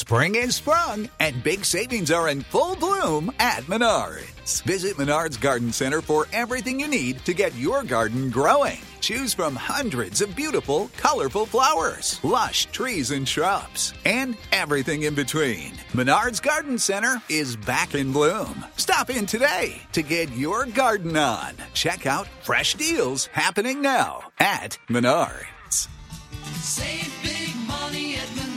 Spring is sprung, and big savings are in full bloom at Menards. Visit Menards Garden Center for everything you need to get your garden growing. Choose from hundreds of beautiful, colorful flowers, lush trees and shrubs, and everything in between. Menards Garden Center is back in bloom. Stop in today to get your garden on. Check out fresh deals happening now at Menards. Save big money at Menards.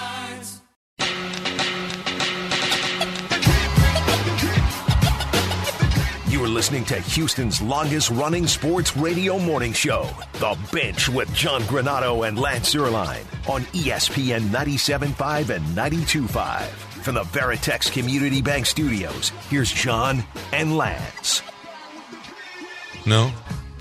You are listening to Houston's longest-running sports radio morning show, The Bench with John Granato and Lance Zierlein on ESPN 97.5 and 92.5. From the Veritex Community Bank Studios, here's John and Lance. No.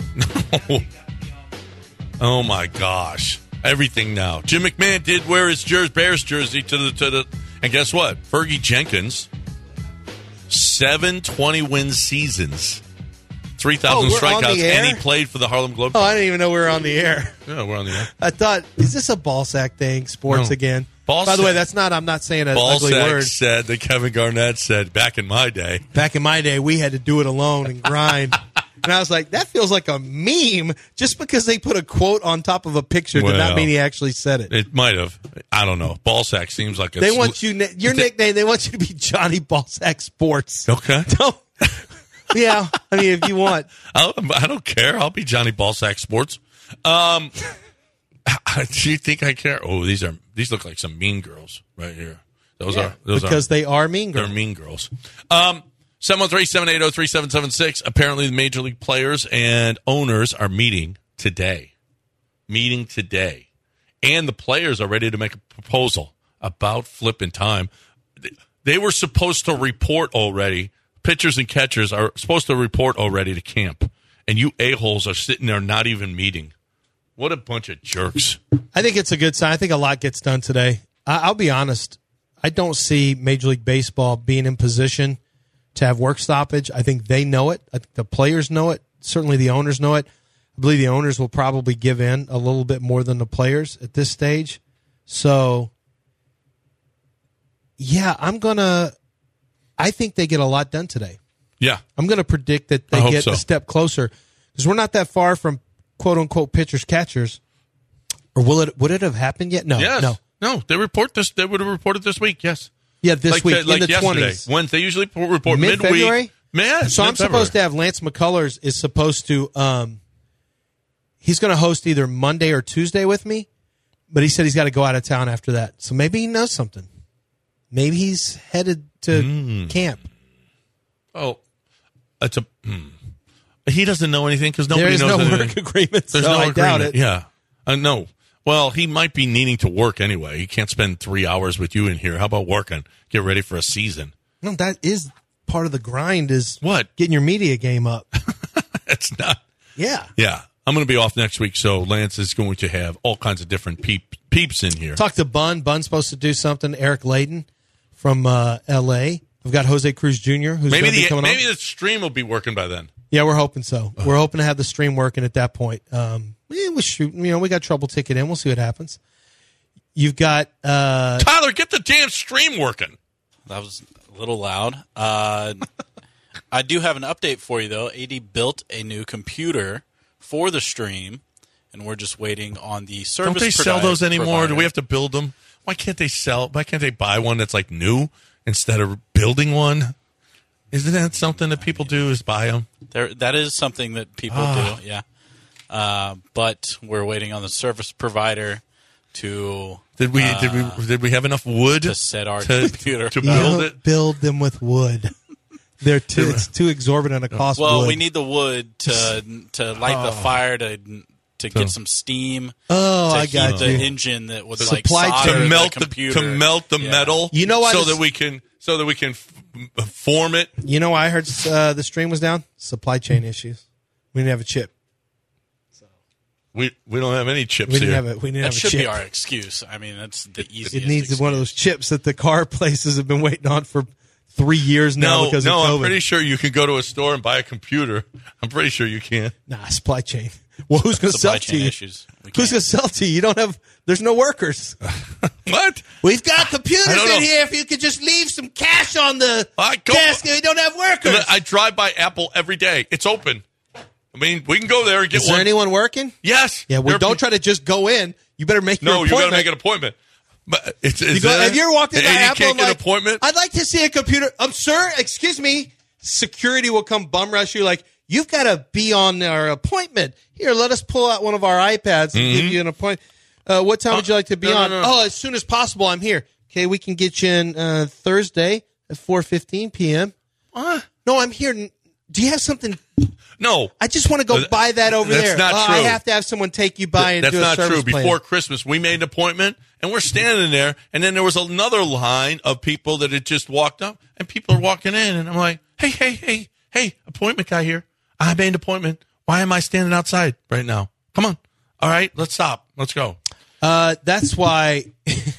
Oh, my gosh. Everything now. Jim McMahon did wear his Bears jersey to the and guess what? Fergie Jenkins, 7 20-win seasons, 3,000 strikeouts, and he played for the Harlem Globetrotters. Oh, I didn't even know we were on the air. Yeah, we're on the air. I thought, is this a ball sack thing, sports again? By the way, I'm not saying an ugly word. Said that Kevin Garnett said back in my day. Back in my day, we had to do it alone and grind. And I was like, that feels like a meme. Just because they put a quote on top of a picture did not mean he actually said it. It might have. I don't know. Ballsack seems like they want you. Your nickname. They want you to be Johnny Ballsack Sports. Okay. Yeah. I mean, if you want, I don't care. I'll be Johnny Ballsack Sports. Do you think I care? Oh, these look like some mean girls right here. Those are they are mean girls. They're mean girls. 713-780-3776. Apparently, the major league players and owners are meeting today. And the players are ready to make a proposal about flipping time. They were supposed to report already. Pitchers and catchers are supposed to report already to camp. And you a-holes are sitting there not even meeting. What a bunch of jerks. I think it's a good sign. I think a lot gets done today. I'll be honest. I don't see Major League Baseball being in position to have work stoppage. I think they know it. I think the players know it. Certainly the owners know it. I believe the owners will probably give in a little bit more than the players at this stage. So, yeah, I think they get a lot done today. Yeah. I'm going to predict that they get a step closer because we're not that far from quote-unquote pitchers, catchers. Or would it have happened yet? No. Yes. No, they report this. They would have reported this week, yes. Yeah, this week, in the yesterday. 20s. When they usually report Mid-February? Man, so I'm supposed to have Lance McCullers is supposed to he's going to host either Monday or Tuesday with me, but he said he's got to go out of town after that. So maybe he knows something. Maybe he's headed to camp. Oh, he doesn't know anything because nobody knows anything. There is no work agreement, There's so no I doubt it. Yeah, no. Well, he might be needing to work anyway. He can't spend 3 hours with you in here. How about working? Get ready for a season. No, that is part of the grind is what? Getting your media game up. It's not. Yeah. Yeah. I'm going to be off next week, so Lance is going to have all kinds of different peeps in here. Talk to Bun. Bun's supposed to do something. Eric Layden from L.A. We've got Jose Cruz Jr. who's going to be coming on. Maybe the stream will be working by then. Yeah, we're hoping so. We're hoping to have the stream working at that point. We'll shoot. We got trouble ticking in. We'll see what happens. You've got Tyler, get the damn stream working. That was a little loud. I do have an update for you, though. AD built a new computer for the stream, and we're just waiting on the service. Don't they sell those anymore? Do we have to build them? Why can't they buy one that's like new instead of building one? Isn't that something that people do, is buy them? That is something that people do, yeah. But we're waiting on the service provider to did we have enough wood to set our computer to build it? Build them with wood. It's too exorbitant a cost. Well, wood. we need the wood to light the fire to get some steam. Oh, I got you. The engine that would to melt the computer. To melt the metal. You know what? So that we can form it. You know why I heard the stream was down? Supply chain issues. We didn't have a chip. We don't have any chips we didn't here. Have we didn't that have a should chip. be our excuse. I mean, that's the easiest. It needs excuse. one of those chips that the car places have been waiting on for 3 years now because of COVID. I'm pretty sure you can go to a store and buy a computer. I'm pretty sure you can. Nah, supply chain. Well, who's going to sell Supply to chain you? issues. We Who's can't. going to sell to you? You don't have. There's no workers. What? We've got computers I don't know. in here. If you could just leave some cash on the I go- desk, we don't have workers. I drive by Apple every day. It's open. I mean, we can go there and get Is there one. anyone working? Yes. Yeah. Well, There- don't try to just go in. You better make your No, you appointment. got to make an appointment. But it's You go, have you ever walked into and Apple you and can't get like, an appointment? I'd like to see a computer. Sir, excuse me. Security will come bum rush you like, you've got to be on our appointment. Here, let us pull out one of our iPads and give you an appointment. What time would you like to be no, on? no. Oh, as soon as possible. I'm here. Okay, we can get you in Thursday at 4:15 p.m. What? No, I'm here. Do you have something? No. I just want to go buy that over That's there. not I true. have to have someone take you by and That's do a not service true. plan. Before Christmas, we made an appointment, and we're standing there, and then there was another line of people that had just walked up, and people are walking in, and I'm like, hey, appointment guy here. I made an appointment. Why am I standing outside right now? Come on. All right, let's stop. Let's go. That's why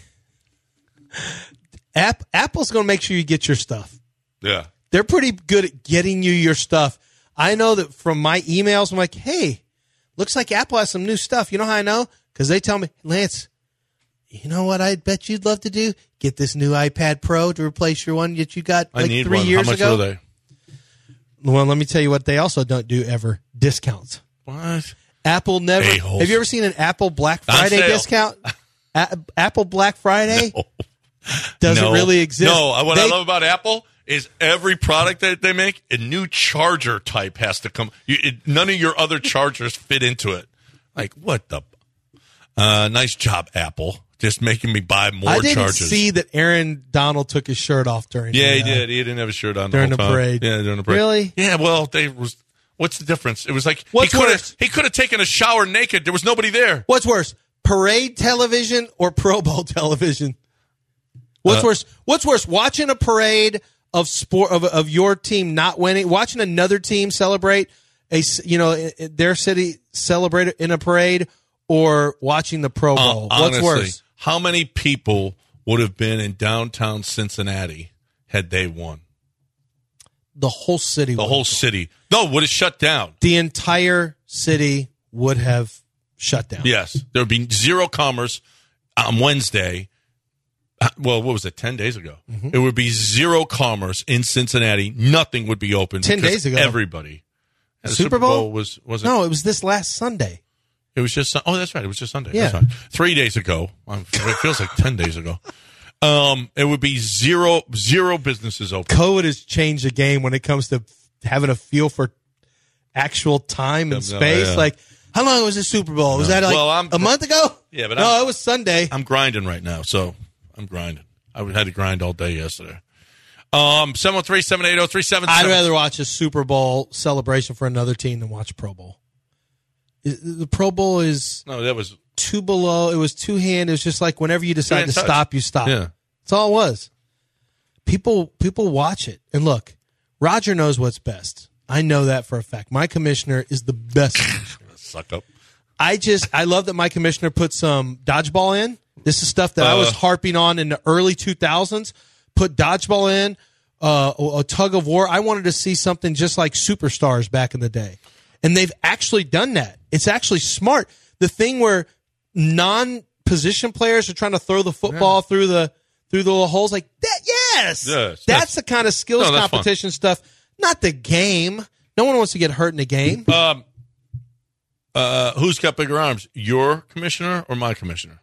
Apple's going to make sure you get your stuff. Yeah. They're pretty good at getting you your stuff. I know that from my emails, I'm like, hey, looks like Apple has some new stuff. You know how I know? Because they tell me, Lance, you know what I bet you'd love to do? Get this new iPad Pro to replace your one that you got I like need 3 one. years How much ago. were they? Well, let me tell you what they also don't do ever. Discounts. What? Apple never. A-holes. Have you ever seen an Apple Black On Friday sale. discount? Apple Black Friday doesn't No. really exist. No, what I They- love about Apple is every product that they make, a new charger type has to come. None of your other chargers fit into it. Like, what the? Nice job, Apple. Just making me buy more I didn't chargers. see that Aaron Donald took his shirt off during. Yeah, he the, did. He didn't have a shirt on during the the whole time. parade. Yeah, during the parade. Really? Yeah. Well, what's the difference? It was like What's he could worse? have taken a shower naked. There was nobody there. What's worse, parade television or Pro Bowl television? What's worse? What's worse, watching a parade of sport of your team not winning, watching another team celebrate their city celebrate in a parade, or watching the Pro Bowl? Honestly, What's worse? how many people would have been in downtown Cincinnati had they won? The whole city. The whole city. No, would have shut down. The entire city would have shut down. Yes. There would be zero commerce on Wednesday. Well, what was it, 10 days ago? Mm-hmm. It would be zero commerce in Cincinnati. Nothing would be open. 10 because days ago. Everybody. And the Super Bowl? was it? No, it was this last Sunday. It was just, oh, that's right. It was just Sunday. Yeah. That's right. 3 days ago. It feels like 10 days ago. It would be zero businesses open. COVID has changed the game when it comes to having a feel for actual time and space. yeah. Like, how long was the Super Bowl? Was that like Well, a month ago? Yeah, but no, it was Sunday. I'm grinding right now, so I'm grinding. I had to grind all day yesterday. 713-780-3777. I'd rather watch a Super Bowl celebration for another team than watch Pro Bowl. The Pro Bowl is No, that was two below. It was two hand. It was just like whenever you decide to touch. stop, you stop. Yeah. That's all it was. People watch it. And look, Roger knows what's best. I know that for a fact. My commissioner is the best commissioner. suck up. I love that my commissioner put some dodgeball in. This is stuff that I was harping on in the early 2000s. Put dodgeball in, a tug of war. I wanted to see something just like Superstars back in the day. And they've actually done that. It's actually smart. The thing where non-position players are trying to throw the football through the little holes like that. Yes. That's the kind of skills No, that's competition stuff, not the game. No one wants to get hurt in the game. Who's got bigger arms? Your commissioner or my commissioner?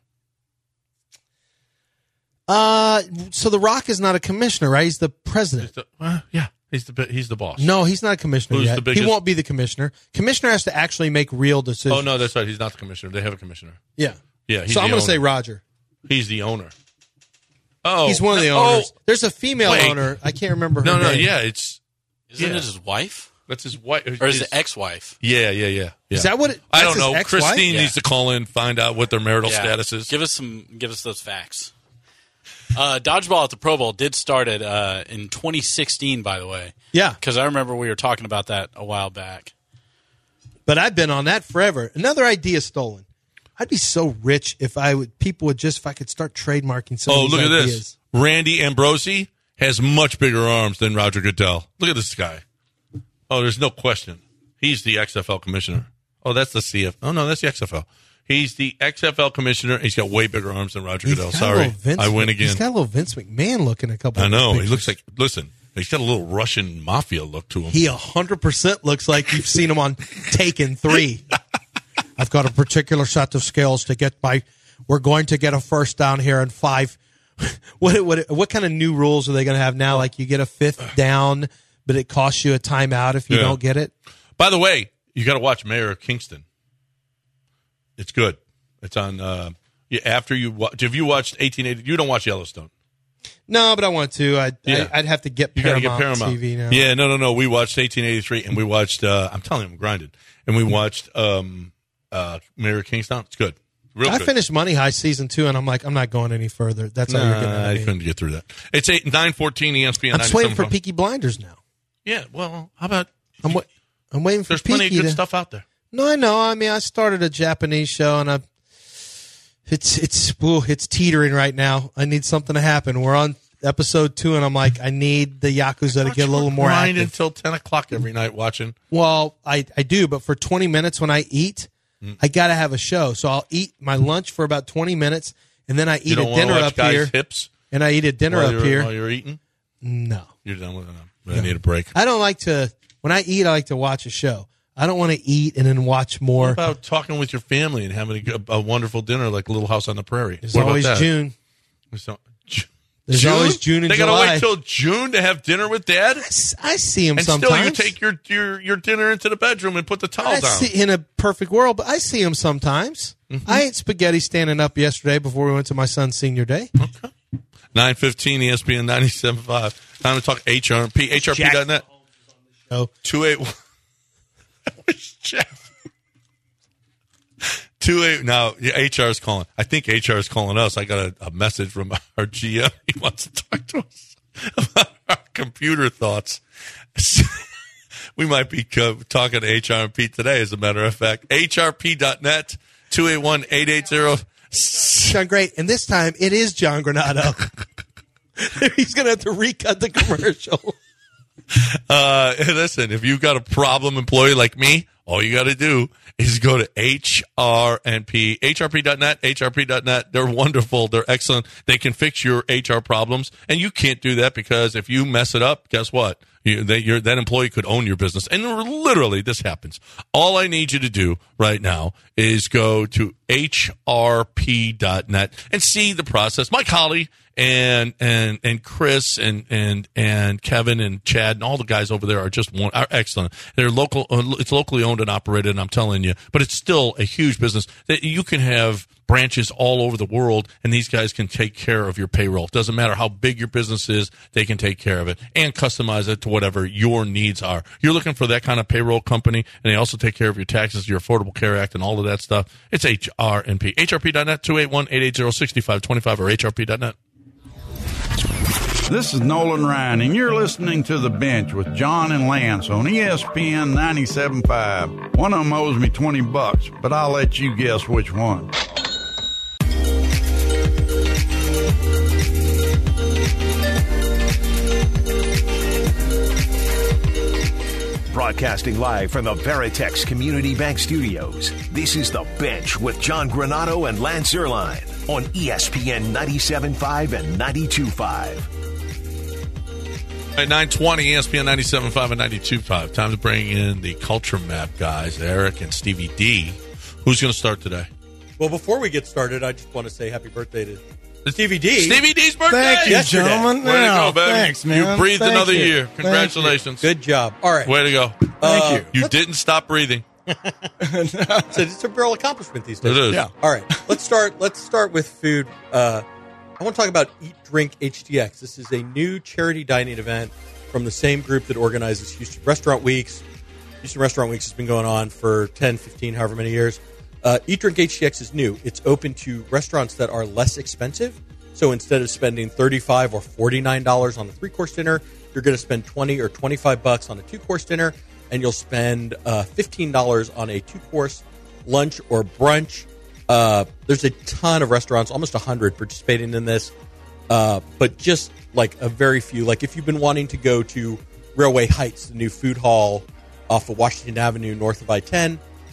So The Rock is not a commissioner, right? He's the president. Yeah, he's the boss. No, he's not a commissioner Who's yet. the biggest? He won't be the commissioner. Commissioner has to actually make real decisions. Oh no, that's right. He's not the commissioner. They have a commissioner. Yeah. Yeah, he's So I'm the going to say owner. Roger. He's the owner. Oh, He's one of the no, owners. Oh, There's a female wait. owner. I can't remember her no, name. yeah, Isn't it his wife? That's his wife. Or is it ex-wife? Yeah. Is that what it, I that's don't know. his ex-wife? Christine Yeah. needs to call in, find out what their marital Yeah. status is. Give us those facts. Dodgeball at the Pro Bowl did start in 2016, by the way. Yeah. Because I remember we were talking about that a while back. But I've been on that forever. Another idea stolen. I'd be so rich if I could start trademarking some Oh, of these look at ideas. this. Randy Ambrosi has much bigger arms than Roger Goodell. Look at this guy. Oh, there's no question. He's the XFL commissioner. Oh, that's the CF. Oh, no, that's the XFL. He's the XFL commissioner. He's got way bigger arms than Roger Goodell. Sorry, I win again. He's got a little Vince McMahon look in a couple. I know. Pictures. He looks like. Listen, he's got a little Russian mafia look to him. He 100% looks like you've seen him on Taken 3. I've got a particular set of skills to get by. We're going to get a first down here in 5. What kind of new rules are they going to have now? Like you get a 5th down, but it costs you a timeout if you don't get it. By the way, you got to watch Mayor of Kingston. It's good. It's on. After you have you watched 1880? You don't watch Yellowstone. No, but I want to. I'd have to get Paramount TV now. Yeah, no. We watched 1883, and we watched. I'm telling you, I'm grinded. And we watched Mayor of Kingstown. It's good. Real good. I finished Money Heist season 2, and I'm like, I'm not going any further. That's how you're going to. I couldn't get through that. It's 9:14 ESPN. I'm just waiting for Peaky Blinders now. Yeah, well, how about? I'm waiting for. There's plenty of Peaky good stuff out there. No, I know. I mean, I started a Japanese show, and it's teetering right now. I need something to happen. We're on episode 2, and I'm like, I need the Yakuza to get a little more active. Until 10 o'clock every night watching. Well, I do, but for 20 minutes when I eat, I got to have a show. So I'll eat my lunch for about 20 minutes, and then I eat a dinner up here. Hips and I eat a dinner up here. While you're eating? No. You're done with it. I need a break. I don't like to, when I eat, I like to watch a show. I don't want to eat and then watch more. What about talking with your family and having a wonderful dinner like Little House on the Prairie? There's always June. There's always June and They July. They got to wait till June to have dinner with Dad? I see him and sometimes. And still you take your dinner into the bedroom and put the towel down. In a perfect world, but I see him sometimes. Mm-hmm. I ate spaghetti standing up yesterday before we went to my son's senior day. Okay. 9:15 ESPN 97.5. Time to talk HRP. HRP.net. Oh. 281. Jeff. 28. Now, HR is calling. I think HR is calling us. I got a message from our GM. He wants to talk to us about our computer thoughts. We might be talking to HR and Pete today, as a matter of fact. HRP.net, 281-880. John, great. And this time, it is John Granado. He's going to have to recut the commercial. Listen, if you've got a problem employee like me, all you got to do is go to HRP, HRP.net, HRP.net. They're wonderful. They're excellent. They can fix your HR problems. And you can't do that because if you mess it up, guess what? That employee could own your business. And literally, this happens. All I need you to do right now is go to HRP.net and see the process. Mike Holly and Chris and Kevin and Chad and all the guys over there are excellent. They're local. It's locally owned and operated, and I'm telling you, but it's still a huge business that you can have branches all over the world, and these guys can take care of your payroll. It doesn't matter how big your business is, they can take care of it and customize it to whatever your needs are. You're looking for that kind of payroll company, and they also take care of your taxes, your Affordable Care Act, and all of that stuff. It's HRP. HRP.net, 281-880-6525 or HRP.net. This is Nolan Ryan, and you're listening to The Bench with John and Lance on ESPN 97.5. One of them owes me $20, but I'll let you guess which one. Broadcasting live from the Veritex Community Bank Studios, this is The Bench with John Granado and Lance Zierlein on ESPN 97.5 and 92.5. At 9:20, ESPN 97.5 and 92.5. Time to bring in the Culture Map guys, Eric and Stevie D. Who's going to start today? Well, before we get started, I just want to say happy birthday to Stevie D. Stevie D's birthday. Thank you, gentlemen. Way to go, baby. Thanks, man. You breathed another year. Congratulations. Good job. All right. Way to go. Thank you. You didn't stop breathing. It's a real accomplishment these days. It is. Yeah. All right. Let's start with food. I want to talk about Eat Drink HTX. This is a new charity dining event from the same group that organizes Houston Restaurant Weeks. Houston Restaurant Weeks has been going on for 10, 15, however many years. Eat Drink HTX is new. It's open to restaurants that are less expensive. So instead of spending $35 or $49 on a 3-course dinner, you're going to spend $20 or $25 on a 2-course dinner, and you'll spend $15 on a 2-course lunch or brunch. There's a ton of restaurants, almost 100 participating in this, but just like a very few. Like if you've been wanting to go to Railway Heights, the new food hall off of Washington Avenue north of I-10, like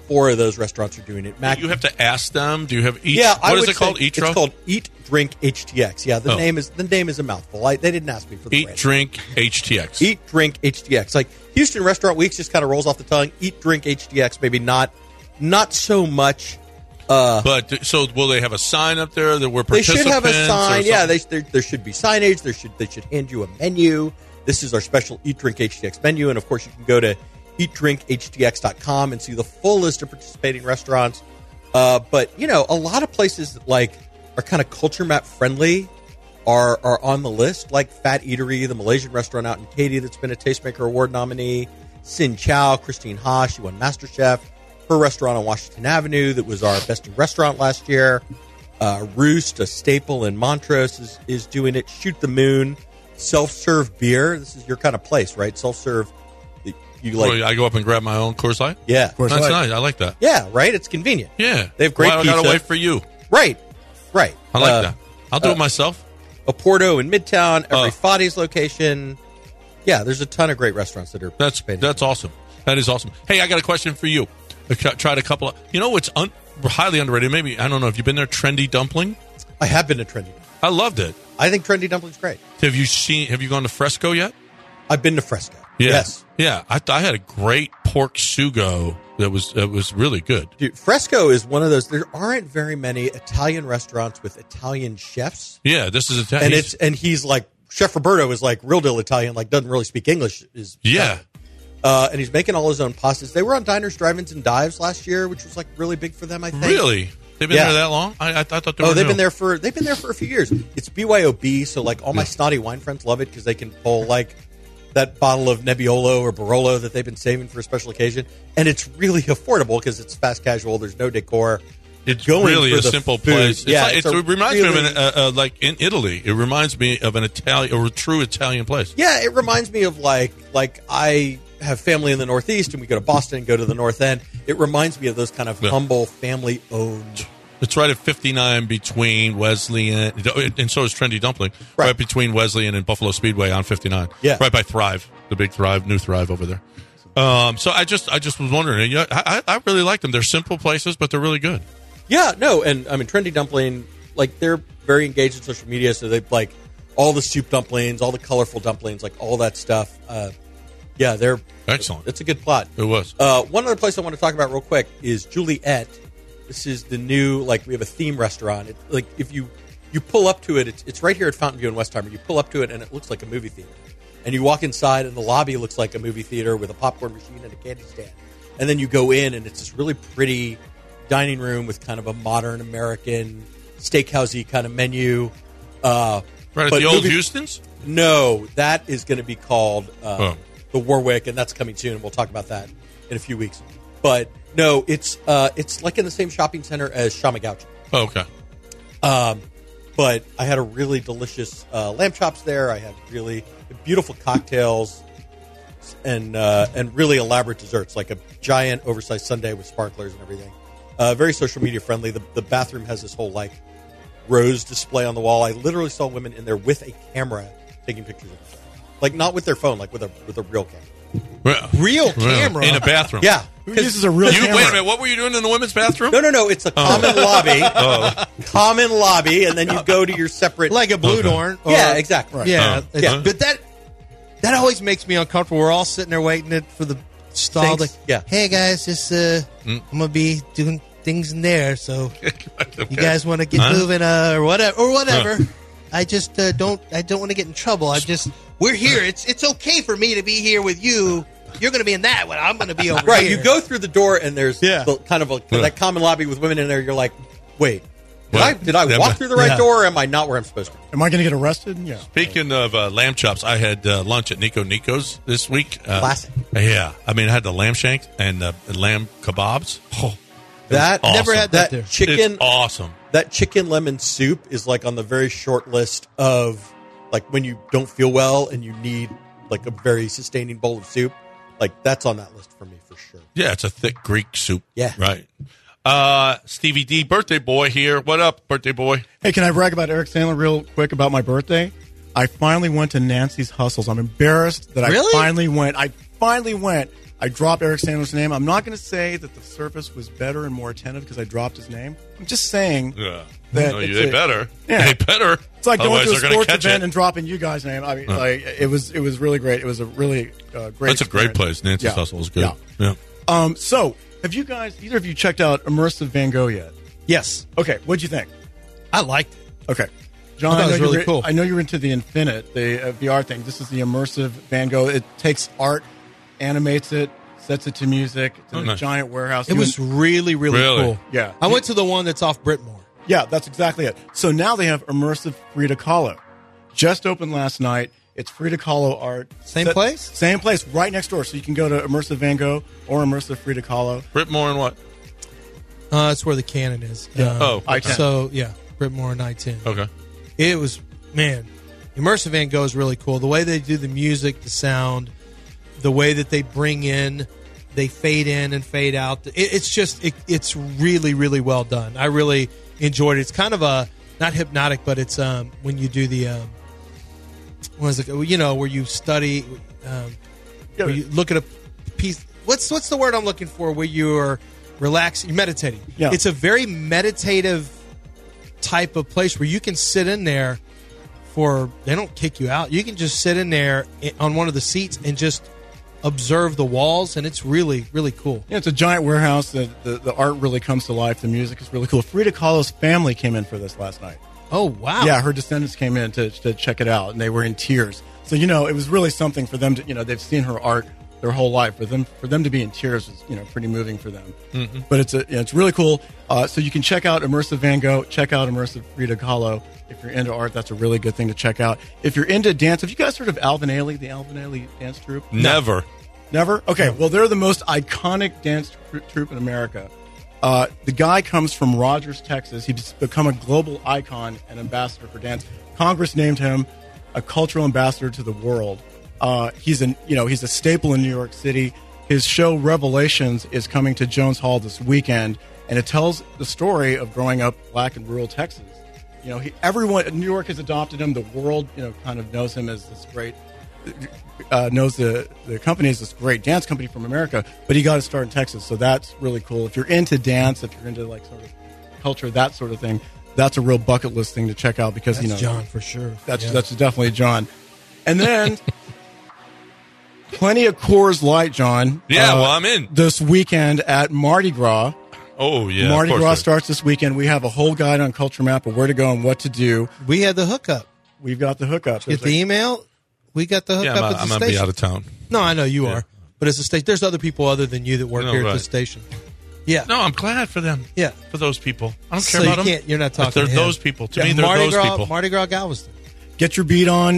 4 of those restaurants are doing it. You have to ask them. Do you have eat? Yeah, what is it called? Eatro? It's called Eat Drink HTX. Yeah, the name is a mouthful. They didn't ask me for the Eat brand. Drink HTX. Eat Drink HTX. Like Houston Restaurant Weeks just kind of rolls off the tongue. Eat Drink HTX, maybe not so much. But so will they have a sign up there that we're They participants? should have a sign. or Yeah, something? there should be signage. They should hand you a menu. This is our special Eat Drink HTX menu, and of course you can go to eatdrinkhtx.com and see the full list of participating restaurants. But a lot of places that are kind of culture map friendly are on the list, like Fat Eatery, the Malaysian restaurant out in Katy that's been a Tastemaker Award nominee. Sin Chow, Christine Ha, she won MasterChef. Her restaurant on Washington Avenue that was our best in restaurant last year. Roost, a staple in Montrose, is doing it. Shoot the Moon, self-serve beer. This is your kind of place, right? Self-serve. I go up and grab my own Coors Light? Yeah. That's nice. I like that. Yeah, right? It's convenient. Yeah. They have great I pizza. got to wait for you. Right. I like that. I'll do it myself. Oporto in Midtown, every Fadi's location. Yeah, there's a ton of great restaurants that are participating. That's awesome. That is awesome. Hey, I got a question for you. I tried a couple of... what's highly underrated? Maybe, I don't know if you've been there, Trendy Dumpling? I have been to Trendy Dumpling. I loved it. I think Trendy Dumpling's great. Have you gone to Fresco yet? I've been to Fresco. Yeah. Yes. Yeah, I had a great pork sugo that was really good. Dude, Fresco is one of those. There aren't very many Italian restaurants with Italian chefs. Yeah, this is Italian. And he's like, Chef Roberto is like real deal Italian, like doesn't really speak English. Yeah. And he's making all his own pastas. They were on Diners, Drive-Ins, and Dives last year, which was like really big for them, I think. Really? They've been there that long? I thought they were they've new. been there for a few years. It's BYOB, so like all my snotty wine friends love it because they can pull like that bottle of Nebbiolo or Barolo that they've been saving for a special occasion, and it's really affordable because it's fast casual. There's no decor. It's really a simple place. Yeah, it reminds me of like in Italy. It reminds me of an Italian or a true Italian place. Yeah, it reminds me of like I have family in the Northeast, and we go to Boston and go to the North End. It reminds me of those kind of humble, family-owned. It's right at 59 between Wesleyan, and so is Trendy Dumpling, right between Wesleyan and Buffalo Speedway on 59. Yeah. Right by Thrive, the big Thrive, new Thrive over there. So I just was wondering. I really like them. They're simple places, but they're really good. Yeah, no, and I mean Trendy Dumpling, like they're very engaged in social media, so they've like all the soup dumplings, all the colorful dumplings, like all that stuff. Yeah, they're excellent. It's a good plot. It was. One other place I want to talk about real quick is Juliet. This is the new, like, we have a theme restaurant. Like, if you pull up to it, it's right here at Fountain View in Westheimer. You pull up to it, and it looks like a movie theater. And you walk inside, and the lobby looks like a movie theater with a popcorn machine and a candy stand. And then you go in, and it's this really pretty dining room with kind of a modern American steakhouse-y kind of menu. Right at the old Houston's? No, that is going to be called the Warwick, and that's coming soon. And we'll talk about that in a few weeks. But no, it's like in the same shopping center as Shamagauchi. Oh, okay. But I had a really delicious lamb chops there. I had really beautiful cocktails and really elaborate desserts, like a giant oversized sundae with sparklers and everything. Very social media friendly. The bathroom has this whole like rose display on the wall. I literally saw women in there with a camera taking pictures of themselves, like not with their phone, like with a real camera. Real camera in a bathroom. Yeah. This is a real camera. Wait a minute. What were you doing in the women's bathroom? No. It's a common lobby. Common lobby, and then you go to your separate, like a Blue Dorn. Yeah, exactly. Right. Yeah. But that always makes me uncomfortable. We're all sitting there waiting for the stall. Thanks. Yeah. Hey guys, just I'm gonna be doing things in there, so you guys want to get moving or whatever. I just don't want to get in trouble. We're here. It's okay for me to be here with you. You're going to be in that one. I'm going to be over here. Right. You go through the door and there's kind of that common lobby with women in there. You're like, wait, did I walk through the right door, or am I not where I'm supposed to be? Am I going to get arrested? Yeah. Speaking of lamb chops, I had lunch at Nico Nico's this week. Classic. Yeah. I mean, I had the lamb shank and lamb kebabs. Oh, that awesome. Never had that there. Chicken. It's awesome. That chicken lemon soup is like on the very short list of like when you don't feel well and you need like a very sustaining bowl of soup. Like that's on that list for me for sure. Yeah, it's a thick Greek soup. Yeah. Right. Stevie D, birthday boy here. What up, birthday boy? Hey, can I brag about Eric Sandler real quick about my birthday? I finally went to Nancy's Hustles. I'm embarrassed that Really? I finally went. I I dropped Eric Sandler's name. I'm not going to say that the service was better and more attentive because I dropped his name. I'm just saying Yeah. that No, it's they a- better. Yeah. They better. It's like going Otherwise, to a they're gonna sports catch event it. and dropping you guys' name. I mean, like it was really great. It was a really great. That's a great experience. place. Nancy's Yeah. Hustle is good. Yeah. Yeah. So, have you guys, either of you, checked out Immersive Van Gogh yet? Yes, Okay, what'd you think? I liked it. Okay, John, I thought it was know really you're- cool. I know you're into the Infinite, the VR thing. This is the Immersive Van Gogh. It takes art, animates it, sets it to music. It's in a nice. giant warehouse. It was really, really Really? cool. Yeah. I went to the one that's off Britmore. Yeah, that's exactly it. So now they have Immersive Frida Kahlo. Just opened last night. It's Frida Kahlo art. Same place? Same place, right next door. So you can go to Immersive Van Gogh or Immersive Frida Kahlo. Britmore and what? It's where the cannon is. Oh, okay. So yeah, Britmore and I-10. Okay. It was, man, Immersive Van Gogh is really cool. The way they do the music, the sound, the way that they bring in, they fade in and fade out. It's really, really well done. I really enjoyed it. It's kind of a, not hypnotic, but it's when you do the, what is it? You know, where you study, where you look at a piece. What's the word I'm looking for? Where you're relaxing, you're meditating. Yeah. It's a very meditative type of place where you can sit in there they don't kick you out. You can just sit in there on one of the seats and just observe the walls, and it's really, really cool. Yeah, it's a giant warehouse. The art really comes to life. The music is really cool. Frida Kahlo's family came in for this last night. Oh, wow. Yeah, her descendants came in to check it out, and they were in tears. So, you know, it was really something for them to, you know, they've seen her art their whole life. For them to be in tears was, you know, pretty moving for them. Mm-hmm. But it's really cool. So you can check out Immersive Van Gogh, check out Immersive Frida Kahlo. If you're into art, that's a really good thing to check out. If you're into dance, have you guys heard of Alvin Ailey, the Alvin Ailey dance troupe? Never. Never? Okay, well, they're the most iconic dance troupe in America. The guy comes from Rogers, Texas. He's become a global icon and ambassador for dance. Congress named him a cultural ambassador to the world. He's a staple in New York City. His show Revelations is coming to Jones Hall this weekend, and it tells the story of growing up black in rural Texas. You know, everyone in New York has adopted him. The world, you know, kind of knows him as this great. Knows the company is this great dance company from America, but he got to start in Texas, so that's really cool. If you're into dance, if you're into like sort of culture, that sort of thing, that's a real bucket list thing to check out because That's you know John for sure. That's definitely John. And then plenty of Coors Light, John. Yeah, well, I'm in. This weekend at Mardi Gras. Oh, yeah. Mardi of course Gras there- starts this weekend. We have a whole guide on Culture Map of where to go and what to do. We had the hookup. We've got the hookup. Get the email. We got the hookup Yeah, at the I'm going to station. be out of town. No, I know you Yeah. are. But it's a station. There's other people other than you that work No, here at right. the station. Yeah. No, I'm glad for them. Yeah. For those people. I don't So care you about them. can't- you're not talking But they're to him. those people. To Yeah, me, they're Mardi those Gras, people. Mardi Gras Galveston. Get your beat on.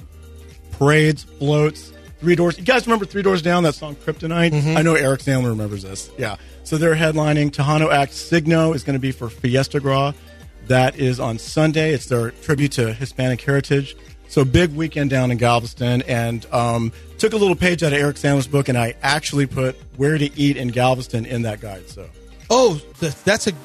Parades, floats, Three Doors. You guys remember Three Doors Down, that song Kryptonite? Mm-hmm. I know Eric Sandler remembers this. Yeah. So they're headlining. Tejano Act Signo is going to be for Fiesta Gras. That is on Sunday. It's their tribute to Hispanic heritage. So big weekend down in Galveston. And took a little page out of Eric Sandler's book, and I actually put where to eat in Galveston in that guide. So Oh, that's a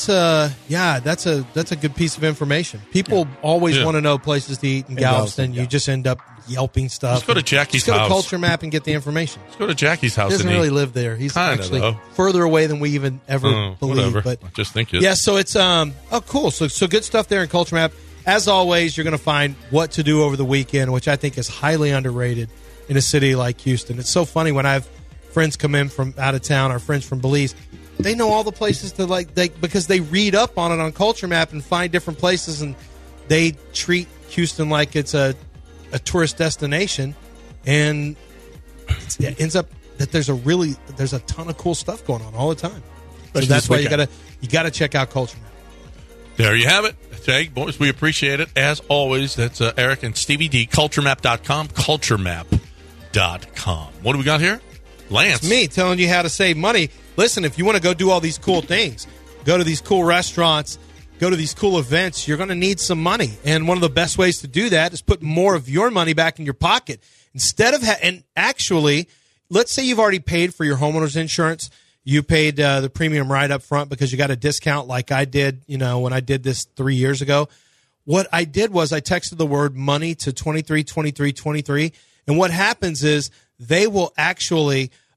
good piece of information. People always Yeah. want to know places to eat in Galveston. yeah. You just end up yelping stuff. Just go to Jackie's Just go to house. Culture Map and get the information. Let's go to Jackie's house He doesn't and really eat. live there. He's Kinda, actually though. further away than we even ever believe. Whatever. But I just think it. yeah, so it's cool. So good stuff there in Culture Map. As always, you're going to find what to do over the weekend, which I think is highly underrated in a city like Houston. It's so funny when I have friends come in from out of town, our friends from Belize. They know all the places to because they read up on it on Culture Map and find different places, and they treat Houston like it's a tourist destination, and it ends up that there's a ton of cool stuff going on all the time. So Especially that's this why weekend. you gotta check out Culture Map. There you have it. Hey, boys, we appreciate it. As always, that's Eric and Stevie D. CultureMap.com. CultureMap.com. What do we got here? Lance. It's me telling you how to save money. Listen, if you want to go do all these cool things, go to these cool restaurants, go to these cool events, you're going to need some money. And one of the best ways to do that is put more of your money back in your pocket. Instead of and actually, let's say you've already paid for your homeowner's insurance. You paid the premium right up front because you got a discount like I did, when I did this 3 years ago. What I did was I texted the word money to 232323. And what happens is they will actually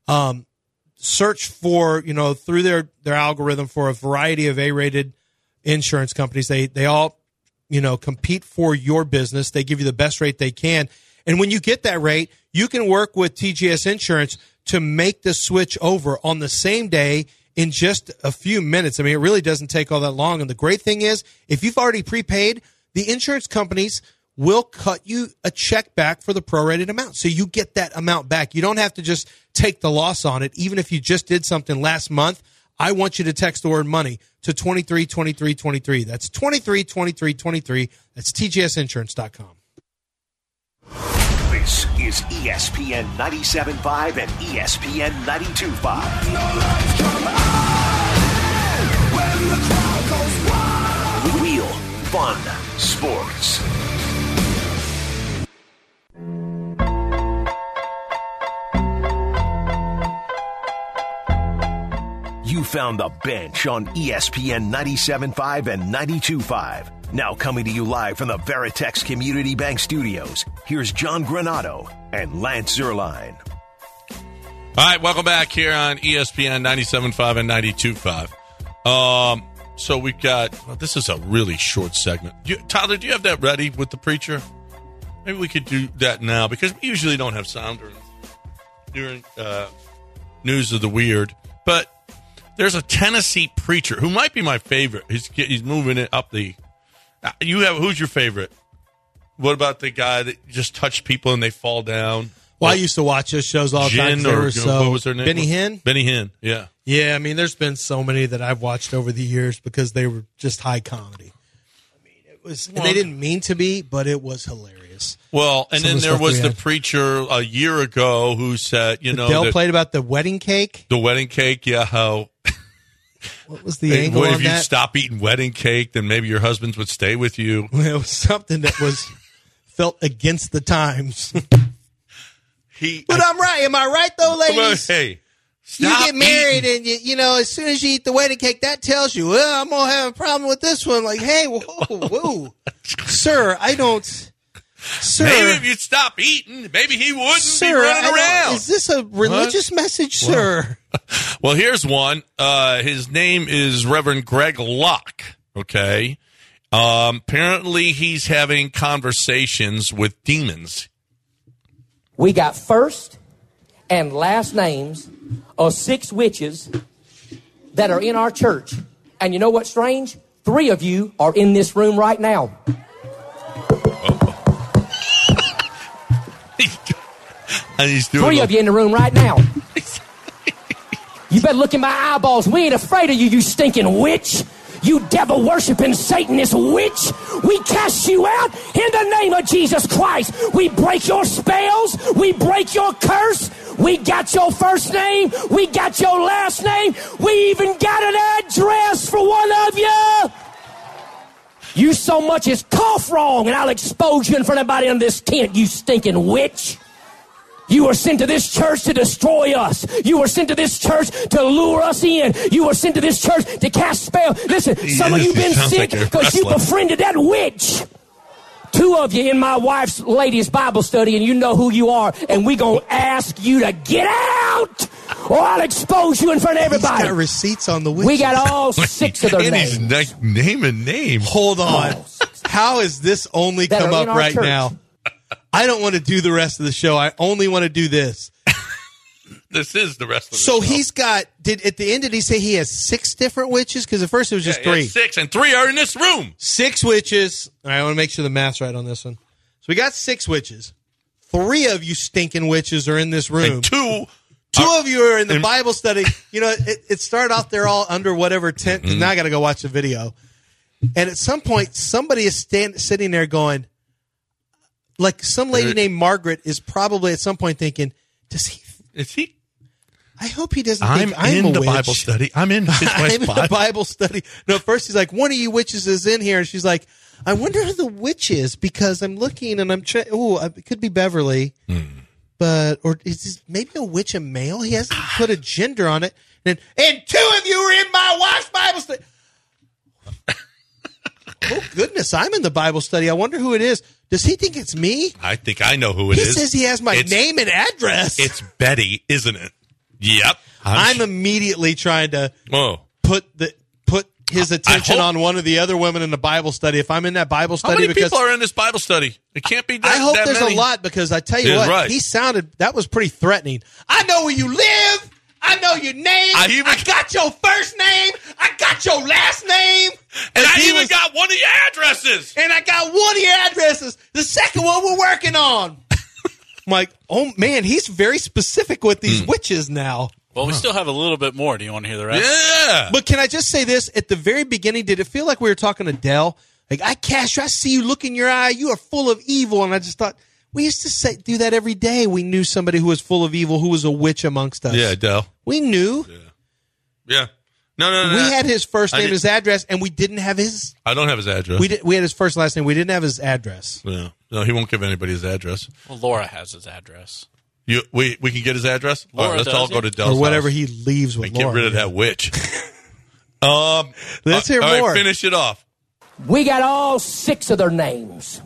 search for, through their algorithm for a variety of A-rated insurance companies. They all, compete for your business. They give you the best rate they can. And when you get that rate, you can work with TGS Insurance to make the switch over on the same day in just a few minutes. I mean, it really doesn't take all that long. And the great thing is, if you've already prepaid, the insurance companies will cut you a check back for the prorated amount. So you get that amount back. You don't have to just take the loss on it. Even if you just did something last month, I want you to text the word money to 232323. That's 232323. That's TGSinsurance.com. This is ESPN 97.5 and ESPN 92.5. Real fun sports. You found the bench on ESPN 97.5 and 92.5. Now coming to you live from the Veritex Community Bank Studios, here's John Granato and Lance Zierlein. All right, welcome back here on ESPN 97.5 and 92.5. So we got, this is a really short segment. Tyler, do you have that ready with the preacher? Maybe we could do that now because we usually don't have sound during News of the Weird. But there's a Tennessee preacher who might be my favorite. He's moving it up the. Who's your favorite? What about the guy that just touched people and they fall down? Well, I used to watch those shows all the time. What was their name? Benny Hinn? Benny Hinn, yeah. Yeah, I mean, there's been so many that I've watched over the years because they were just high comedy. I mean, it was, and they didn't mean to be, but it was hilarious. Well, and then there was the preacher a year ago who said, Dale played about the wedding cake. The wedding cake, yeah, how. What was the angle on that? If you stop eating wedding cake, then maybe your husbands would stay with you. It was something that was felt against the times. But I'm right. Am I right, though, ladies? Hey, you get married and, as soon as you eat the wedding cake, that tells you, well, I'm going to have a problem with this one. Like, hey, whoa. Sir, I don't. Sir, maybe if you'd stop eating, maybe he wouldn't be running around. Is this a religious message, sir? Well, here's one. His name is Reverend Greg Locke, okay? Apparently he's having conversations with demons. We got first and last names of 6 witches that are in our church. And you know what's strange? 3 of you are in this room right now. And he's doing 3 of you in the room right now. You better look in my eyeballs. We ain't afraid of you, you stinking witch. You devil-worshiping Satanist witch. We cast you out in the name of Jesus Christ. We break your spells. We break your curse. We got your first name. We got your last name. We even got an address for one of you. You so much as cough wrong, and I'll expose you in front of everybody in this tent, you stinking witch. You were sent to this church to destroy us. You were sent to this church to lure us in. You were sent to this church to cast spells. Listen, some of you been sick because you befriended that witch. 2 of you in my wife's ladies' Bible study, and you know who you are, and we going to ask you to get out, or I'll expose you in front of everybody. He's got receipts on the witches. We got all 6 of their names. He's name and name. Hold on. How has this only come up right now? I don't want to do the rest of the show. I only want to do this. This is the rest of the show. So he's got, at the end, did he say he has 6 different witches? Because at first it was just 3. 6, and 3 are in this room. 6 witches. All right, I want to make sure the math's right on this one. So we got 6 witches. 3 of you stinking witches are in this room. And 2 of you are in the Bible study. It started off there all under whatever tent. Mm-hmm. Now I got to go watch the video. And at some point, somebody is sitting there going, like some lady named Margaret is probably at some point thinking, is he? I hope he doesn't I'm think I'm in a the witch. Bible study. I'm in his wife's I'm in the Bible study. No, first he's like, one of you witches is in here. And she's like, I wonder who the witch is because I'm looking and I'm trying. Oh, it could be Beverly. Or is this maybe a witch a male? He hasn't put a gender on it. And 2 of you are in my wife's Bible study. Oh, goodness, I'm in the Bible study. I wonder who it is. Does he think it's me? I think I know who it is. He says he has my name and address. It's Betty, isn't it? Yep. I'm immediately trying to put his attention on one of the other women in the Bible study. If I'm in that Bible study, how many people are in this Bible study? It can't be that I hope that there's many. a lot, because I tell you what, right. that was pretty threatening. I know where you live. I know your name. I got your first name. I got your last name. And I even got one of your addresses. And I got one of your addresses. The second one we're working on. I'm like, oh, man, he's very specific with these witches now. Well, we still have a little bit more. Do you want to hear the rest? Yeah. But can I just say this? At the very beginning, did it feel like we were talking to Dell? Like, I see you, look in your eye. You are full of evil. And I just thought, we used to do that every day. We knew somebody who was full of evil, who was a witch amongst us. Yeah, Dell. We knew. Yeah. No. We had his first name, his address, and we didn't have his. I don't have his address. We had his first last name. We didn't have his address. Yeah. No, he won't give anybody his address. Well, Laura has his address. We can get his address? Laura all right, let's all go to Dell's or whatever house he leaves with and Laura. get rid of that witch. Let's hear all more. Right, finish it off. We got all 6 of their names.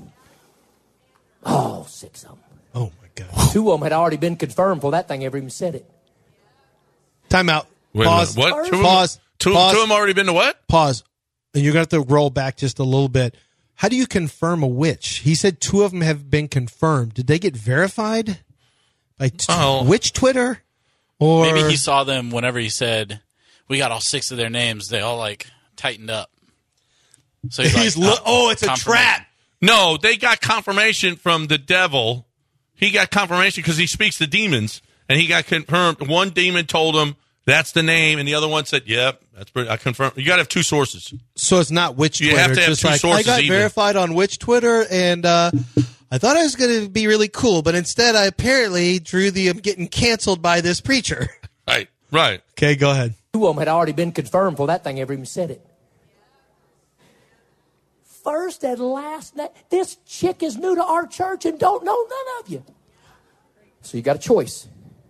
All 6 of them. Oh, my God. 2 of them had already been confirmed before that thing ever even said it. Time out. Wait Pause. a minute. What? Pause. Two Pause. of them already been to what? Pause. And you're going to have to roll back just a little bit. How do you confirm a witch? He said 2 of them have been confirmed. Did they get verified by witch Twitter? Or maybe he saw them whenever he said, we got all 6 of their names. They all, tightened up. So he's like, it's a trap. No, they got confirmation from the devil. He got confirmation because he speaks to demons, and he got confirmed. One demon told him that's the name, and the other one said, "Yep, that's pretty." I confirmed. You got to have 2 sources. So it's not witch Twitter. You have to have it's 2 just sources. I got even. verified on witch Twitter, and I thought I was going to be really cool, but instead I apparently drew the getting canceled by this preacher. Right. Okay, go ahead. 2 of them had already been confirmed before that thing ever even said it. First and last name. This chick is new to our church and don't know none of you. So you got a choice.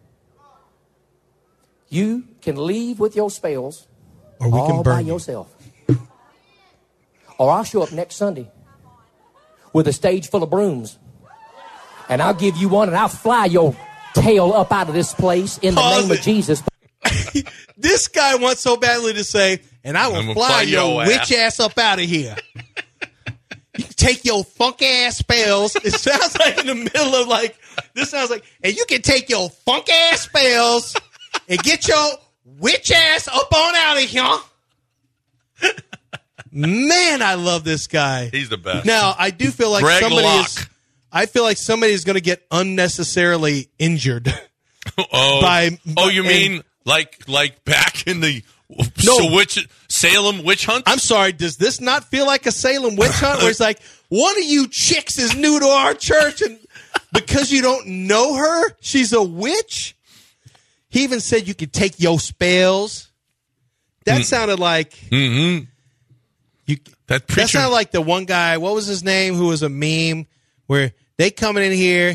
You can leave with your spells or we can all burn by yourself. Or I'll show up next Sunday with a stage full of brooms. And I'll give you one and I'll fly your tail up out of this place in the name of Jesus. This guy wants so badly to say, and I will fly your witch ass up out of here. You can take your funk ass spells. It sounds like in the middle of this sounds like, and you can take your funk ass spells and get your witch ass up on out of here. Man, I love this guy. He's the best. Now, I do feel like I feel like somebody is going to get unnecessarily injured. You mean like back in the Salem witch hunt? I'm sorry, does this not feel like a Salem witch hunt where it's like, one of you chicks is new to our church and because you don't know her, she's a witch? He even said you could take your spells. That sounded like... Mm-hmm. That sounded like the one guy, what was his name, who was a meme, where they coming in here,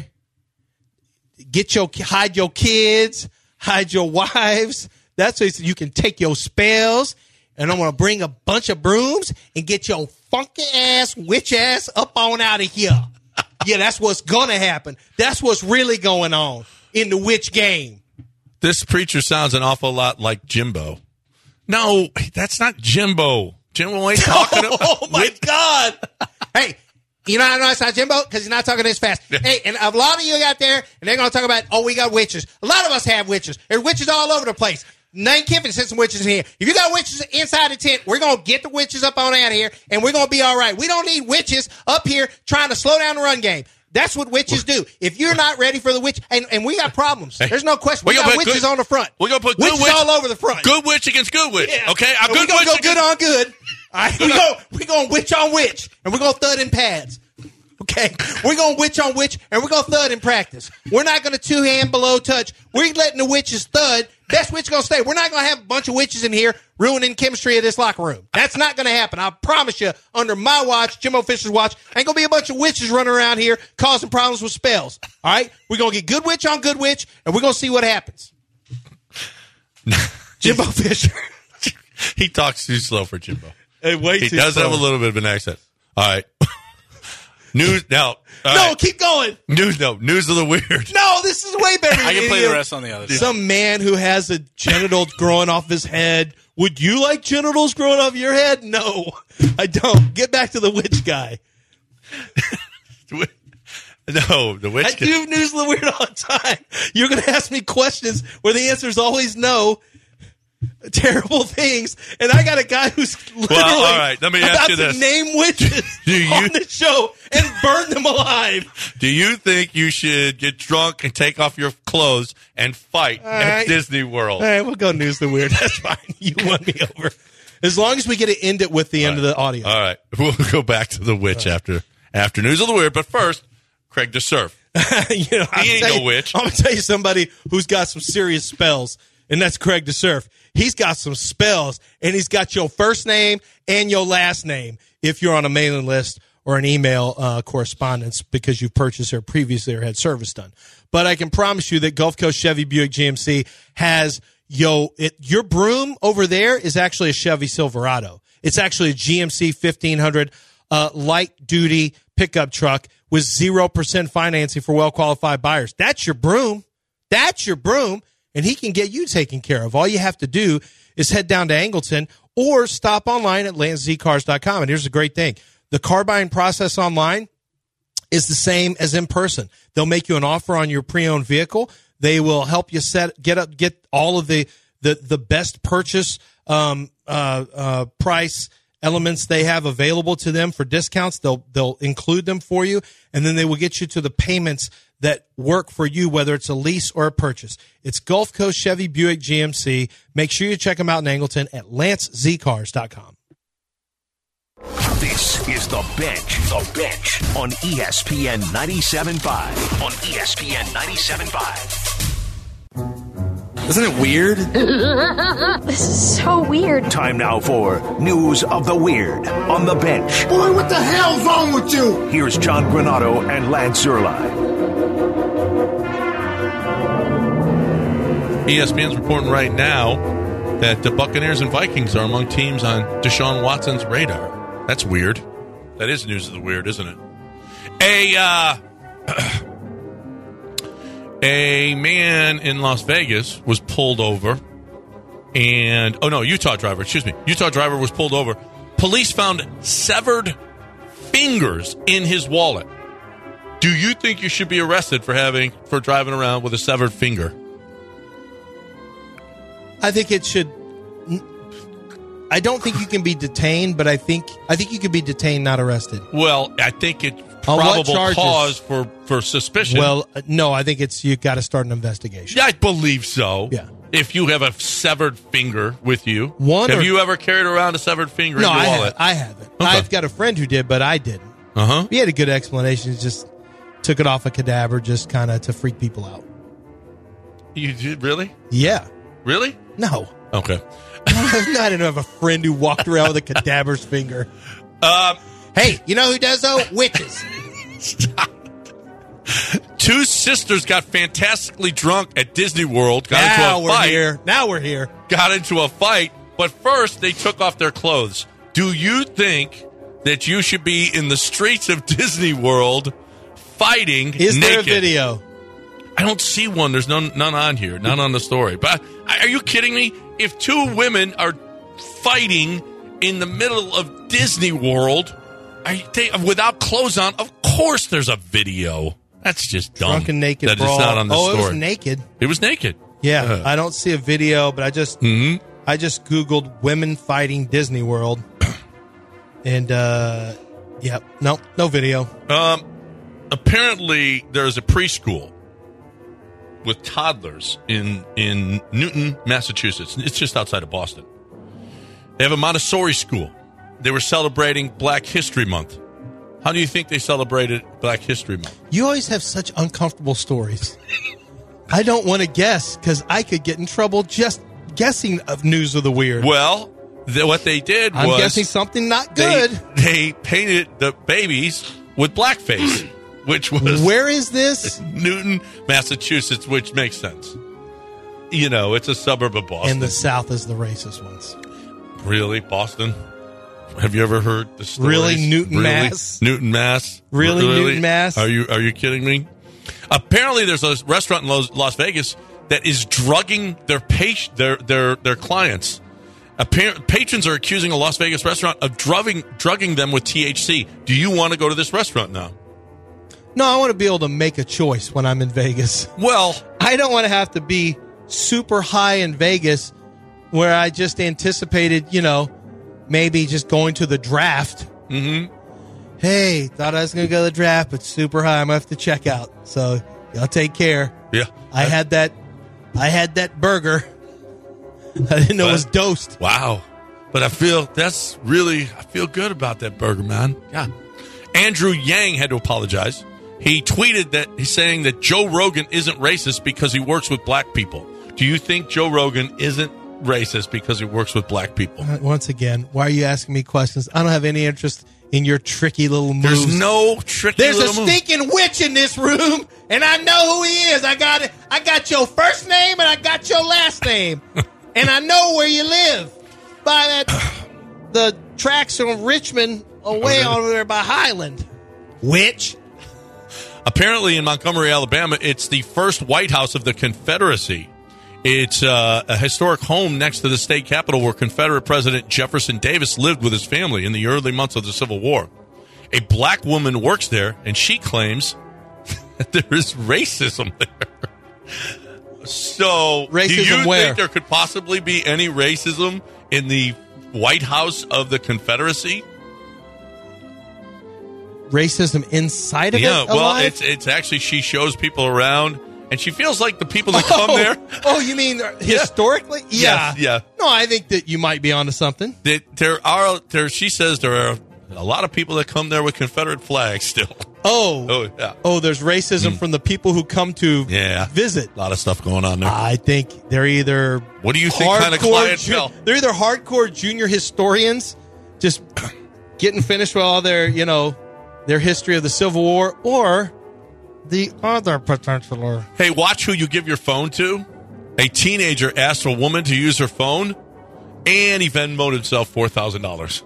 hide your kids, hide your wives. That's what he said. You can take your spells, and I'm going to bring a bunch of brooms and get your funky ass, witch ass up on out of here. Yeah, that's what's going to happen. That's what's really going on in the witch game. This preacher sounds an awful lot like Jimbo. No, that's not Jimbo. Jimbo ain't talking about. Oh, my God. Hey. You know how I know it's not Jimbo? Because he's not talking this fast. Hey, and a lot of you out there, and they're going to talk about, we got witches. A lot of us have witches. There's witches all over the place. Lane Kiffin sent some witches in here. If you got witches inside the tent, we're going to get the witches up on out of here, and we're going to be all right. We don't need witches up here trying to slow down the run game. That's what witches do. If you're not ready for the witch, and we got problems. There's no question. We got witches on the front. We're going to put witches all over the front. Good witch against good witch. Yeah. Okay? We're going to go good on good. All right? We're going witch on witch, and we're going to thud in pads. Okay, we're going to witch on witch, and we're going to thud in practice. We're not going to two-hand below touch. We're letting the witches thud. Best witch going to stay. We're not going to have a bunch of witches in here ruining chemistry of this locker room. That's not going to happen. I promise you, under my watch, Jimbo Fisher's watch, ain't going to be a bunch of witches running around here causing problems with spells. All right? We're going to get good witch on good witch, and we're going to see what happens. Jimbo Fisher. He talks too slow for Jimbo. He does have a little bit of an accent. All right. News now. No, keep going. News of the weird. No, this is way better. I can you play idiot. the rest on the other side. Some man who has a genital growing off his head. Would you like genitals growing off your head? No, I don't. Get back to the witch guy. No, the witch I do news of the weird all the time. You're going to ask me questions where the answer is always no. Terrible things, and I got a guy who's literally all right, let me ask about you to this. name witches on the show and burn them alive. Do you think you should get drunk and take off your clothes and fight at right. Disney World? All right, we'll go news of the weird. That's fine. You won me over. As long as we get to end it with the end of the audio. All right, we'll go back to the witch after news of the weird. But first, Craig DeSurf. He ain't no witch. I'm going to tell you somebody who's got some serious spells, and that's Craig DeSurf. He's got some spells, and he's got your first name and your last name if you're on a mailing list or an email correspondence because you've purchased or previously or had service done. But I can promise you that Gulf Coast Chevy Buick GMC has your broom over there is actually a Chevy Silverado. It's actually a GMC 1500 light-duty pickup truck with 0% financing for well-qualified buyers. That's your broom. That's your broom. And he can get you taken care of. All you have to do is head down to Angleton or stop online at LanceZCars.com. And here's the great thing. The car buying process online is the same as in person. They'll make you an offer on your pre-owned vehicle. They will help you get all of the best purchase price elements they have available to them for discounts. They'll include them for you, and then they will get you to the payments that work for you, whether it's a lease or a purchase. It's Gulf Coast Chevy Buick GMC. Make sure you check them out in Angleton at LanceZCars.com. This is The Bench. The Bench on ESPN 97.5. On ESPN 97.5. Isn't it weird? This is so weird. Time now for News of the Weird on The Bench. Boy, what the hell's wrong with you? Here's John Granato and Lance Zierlein. ESPN's reporting right now that the Buccaneers and Vikings are among teams on Deshaun Watson's radar. That's weird. That is news of the weird, isn't it? A man in Las Vegas was pulled over and Utah driver was pulled over. Police found severed fingers in his wallet. Do you think you should be arrested for driving around with a severed finger? I think it should. I don't think you can be detained, but I think you can be detained, not arrested. Well, I think it's probable cause for suspicion. Well, no, I think you got to start an investigation. Yeah, I believe so. Yeah. If you have a severed finger with you, have you ever carried around a severed finger in your wallet? I haven't. Okay. I've got a friend who did, but I didn't. He had a good explanation. He just took it off a cadaver, just kind of to freak people out. You did really? Yeah. Really? No. Okay. I didn't have a friend who walked around with a cadaver's finger. Hey, you know who does though? Witches. Stop. Two sisters got fantastically drunk at Disney World. Got into a fight. Now we're here. Got into a fight, but first they took off their clothes. Do you think that you should be in the streets of Disney World fighting naked? Is there a video? I don't see one. There's none on here. None on the story. But are you kidding me? If two women are fighting in the middle of Disney World without clothes on, of course there's a video. That's just dumb. Drunken naked that brawl. It's not on the story. It was naked. It was naked. Yeah, I don't see a video, but I just Googled women fighting Disney World, and no video. Apparently, there's a preschool with toddlers in Newton, Massachusetts. It's just outside of Boston. They have a Montessori school. They were celebrating Black History Month. How do you think they celebrated Black History Month? You always have such uncomfortable stories. I don't want to guess because I could get in trouble just guessing of news of the weird. Well, what they did was... I'm guessing something not good. They painted the babies with blackface, which was... Where is this? Newton, Massachusetts, which makes sense. You know, it's a suburb of Boston. And the South is the racist ones. Really? Boston? Have you ever heard the stories? Really, Newton, Mass? Newton, Mass? Really, Newton, Mass? Are you kidding me? Apparently, there's a restaurant in Las Vegas that is drugging their clients. Patrons are accusing a Las Vegas restaurant of drugging them with THC. Do you want to go to this restaurant now? No, I want to be able to make a choice when I'm in Vegas. Well, I don't want to have to be super high in Vegas where I just anticipated, maybe just going to the draft. Mm-hmm. Hey, thought I was going to go to the draft, but super high. I'm going to have to check out. So y'all take care. Yeah. I had that burger. I didn't know it was dosed. Wow. But I feel good about that burger, man. Yeah. Andrew Yang had to apologize. He tweeted that he's saying that Joe Rogan isn't racist because he works with black people. Do you think Joe Rogan isn't racist because he works with black people? Once again, why are you asking me questions? I don't have any interest in your tricky little moves. There's no tricky There's little a stinking witch in this room, and I know who he is. I got your first name, and I got your last name. And I know where you live. By the tracks from Richmond away over there by Highland. Witch. Apparently in Montgomery, Alabama, it's the first White House of the Confederacy. It's a historic home next to the state capitol where Confederate President Jefferson Davis lived with his family in the early months of the Civil War. A black woman works there, and she claims that there is racism there. So, racism do you where? think there could possibly be any racism in the White House of the Confederacy? Racism inside of it? Yeah, well, alive? it's actually, she shows people around, and she feels like the people that come there. Oh, you mean historically? Yeah. Yes, yeah. No, I think that you might be onto something. She says there are a lot of people that come there with Confederate flags still. Oh, yeah. Oh, there's racism from the people who come to visit. A lot of stuff going on there. I think they're either what do you think kind of clientele? They're either hardcore junior historians, just getting finished with all their their history of the Civil War, or the other potential. Hey, watch who you give your phone to. A teenager asked a woman to use her phone, and he Venmo'd himself $4,000.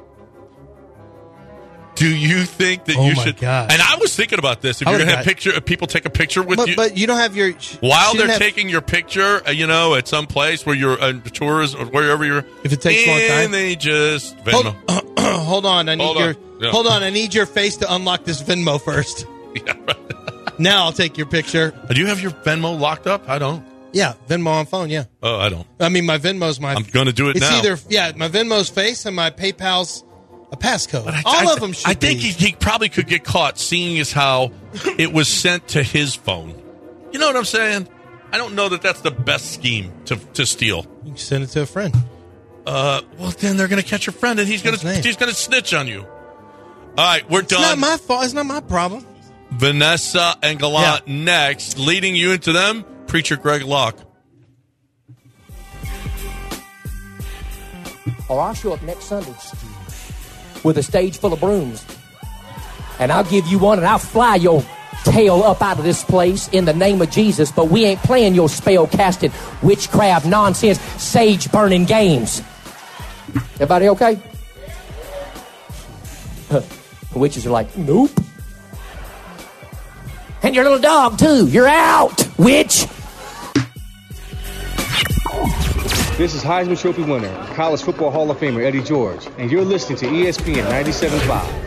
Do you think that you should? God. And I was thinking about this. If you're going to have people take a picture with you, but you don't have your while they're taking your picture, at some place where you're on tours or wherever you're. If it takes a long time, and they just Venmo. Hold on, I need Hold on, I need your face to unlock this Venmo first. Yeah, right. Now I'll take your picture. Do you have your Venmo locked up? I don't. Yeah, Venmo on phone. Yeah. Oh, I don't. I mean, my Venmo's my. I'm going to do it now. It's either my Venmo's face and my PayPal's a passcode. All of them should. I think he probably could get caught, seeing as how it was sent to his phone. You know what I'm saying? I don't know that that's the best scheme to steal. You can send it to a friend. Well, then they're going to catch your friend, and he's going to snitch on you. All right, we're done. It's not my fault. It's not my problem. Vanessa and Gallant next. Leading you into them, Preacher Greg Locke. Or I'll show up next Sunday with a stage full of brooms. And I'll give you one, and I'll fly your tail up out of this place in the name of Jesus. But we ain't playing your spell-casting, witchcraft, nonsense, sage-burning games. Everybody okay? The witches are like, nope. And your little dog, too. You're out, witch. This is Heisman Trophy winner, College Football Hall of Famer Eddie George, and you're listening to ESPN 97.5.